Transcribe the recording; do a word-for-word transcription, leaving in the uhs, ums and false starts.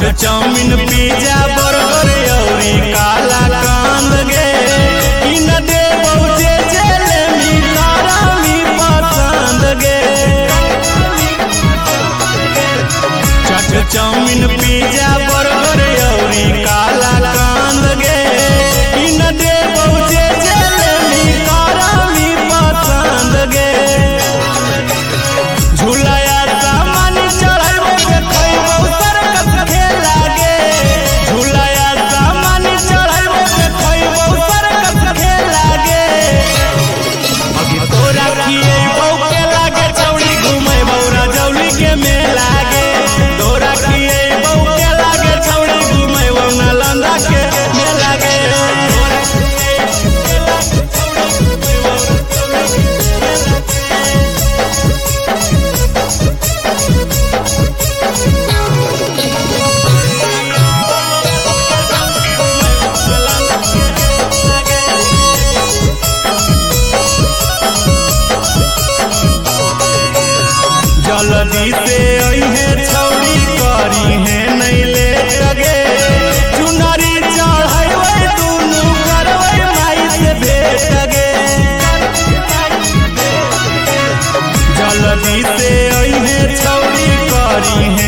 Chow mein pizza burger अउरी काला कांद गे इन देबौ जे जेले मी तारामी पसंद गे। चाट चाउमीन पिज्जा बर्गर अउरी काला कांद गे इन देबौ जे जेले मी तारामी पसंद गे। झूलाया सामान चढ़ाइबो के खइबौ सर्कस खेला गे झूलाया सामान चढ़ाइबो के खइबौ सर्कस खेला गे। अभी तोरा खियैबौ के लागे छौड़ी घुमैबौ रजौली के मेला गे तोरा खियैबौ के लागे छौड़ी घुमैबौ नालंदा के मेला गे। जल्दी से अइहे छौड़ी करी है नहीं ले लगे चुनरी चढ़ाइबै दुनू करबै माई से भेट गे। जल्दी से अइहे छौड़ी करी